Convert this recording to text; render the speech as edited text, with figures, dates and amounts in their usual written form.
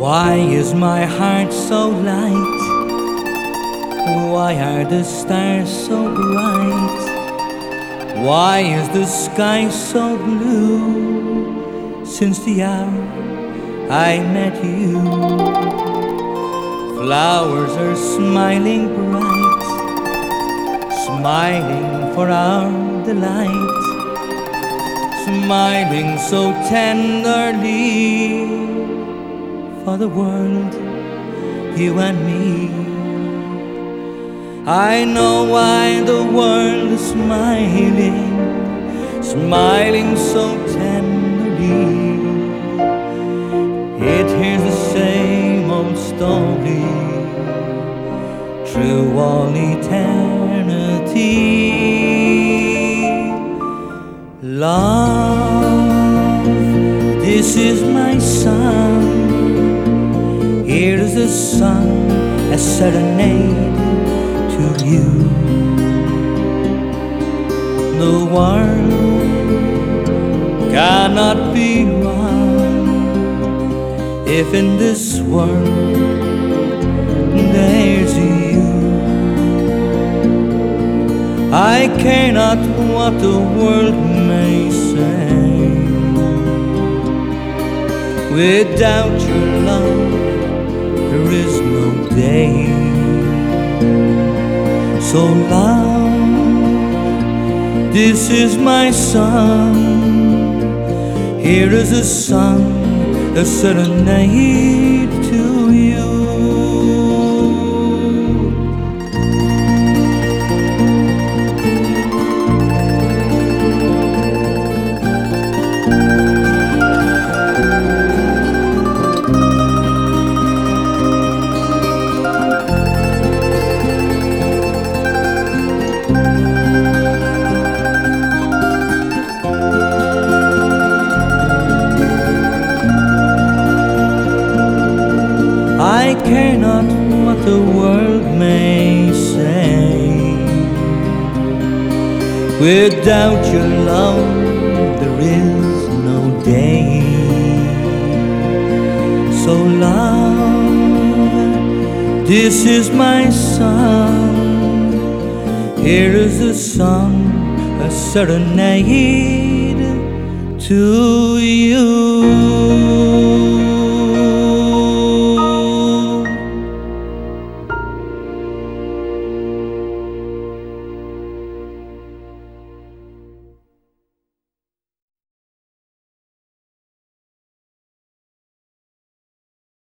Why is my heart so light? Why are the stars so bright? Why is the sky so blue? Since the hour I met you, flowers are smiling bright, smiling for our delight, smiling so tenderly for the world, you and me. I know why the world is smiling, smiling so tenderly. It hears the same old story through all eternity. Love, this is my song. Here is the sun, a serenade to you. The world cannot be wrong if in this world there's you. I care not what the world may say. Without your love there is no day. So love, this is my song. Here is a song, a serenade to you. I care not what the world may say. Without your love there is no day. So love, this is my song. Here is a song, a serenade to you.